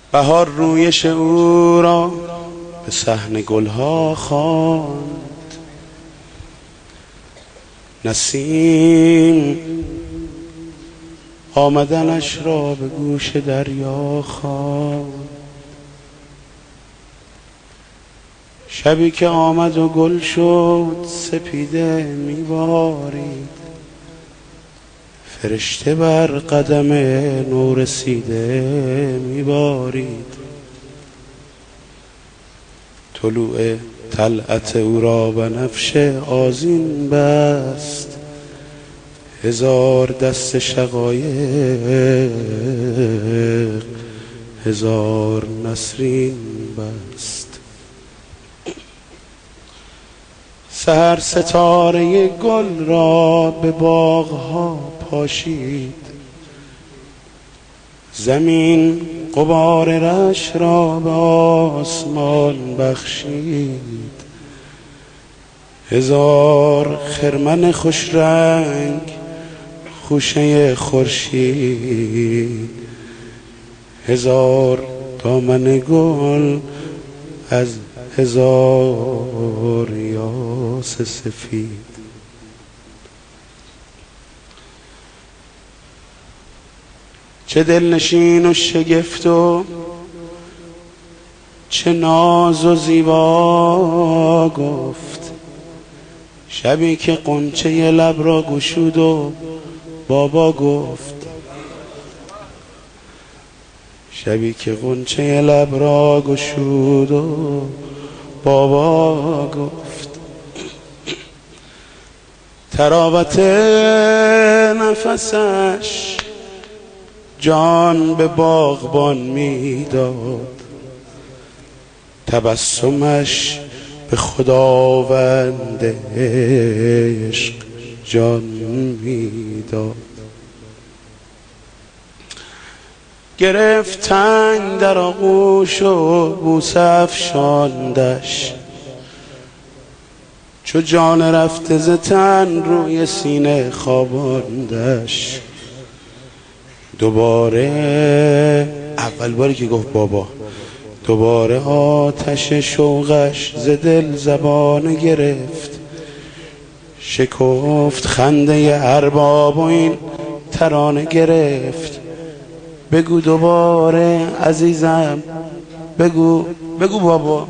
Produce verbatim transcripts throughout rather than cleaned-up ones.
بهار رویش او را به صحن گلها خواند، نسیم آمدنش را به گوش دریا خواند. شبی که آمد و گل شد سپیده میبارید، فرشته بر قدم نورسیده میبارید. طلوع طلعت او را بنفش آذین بست، هزار دست شقایق هزار نسرین بست. سحر ستاره گل را به باغها پاشید، زمین غبار رش را به آسمان بخشید. هزار خرمن خوش رنگ خوشه خورشید، هزار دامن گل از هزار یاس سفید. چه دلنشین و شگفت و چه ناز و زیبا گفت، شبی که غنچه لب را گشود و بابا گفت. شبی که غنچه لب را گشود و بابا گفت. تراوت نفسش جان به باغبان میداد، تبسمش به خداوند عشق جان میداد. گرفت تنگ در آغوش و بوسه افشاندش، چو جان رفته ز تن روی سینه خواباندش. دوباره اول باری که گفت بابا، دوباره آتش شوقش ز دل زبان گرفت. شکفت خنده ارباب و این ترانه گرفت. بگو دوباره عزیزم، بگو بگو بابا،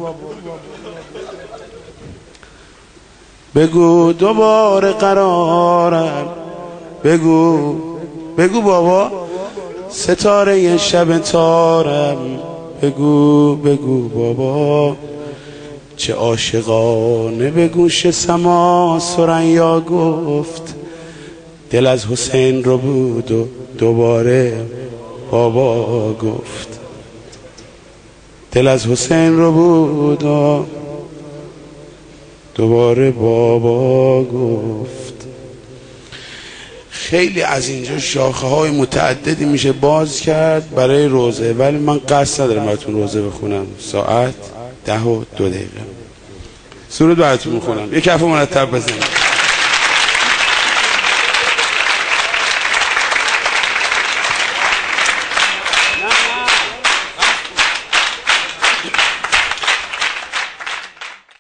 بگو دوباره قرارم، بگو بگو بابا، ستاره شب تارم، بگو بگو بابا. چه عاشقانه به گوش سما ثریا گفت، دل از حسین رو بود و دوباره بابا گفت. دل از حسین رو بود و دوباره بابا گفت. خیلی از اینجا شاخه های متعددی میشه باز کرد برای روزه، ولی من قصد ندارم براتون روزه بخونم. ساعت ده و دو دقیقه سرود براتون میخونم. یک کف مرتب بزنید.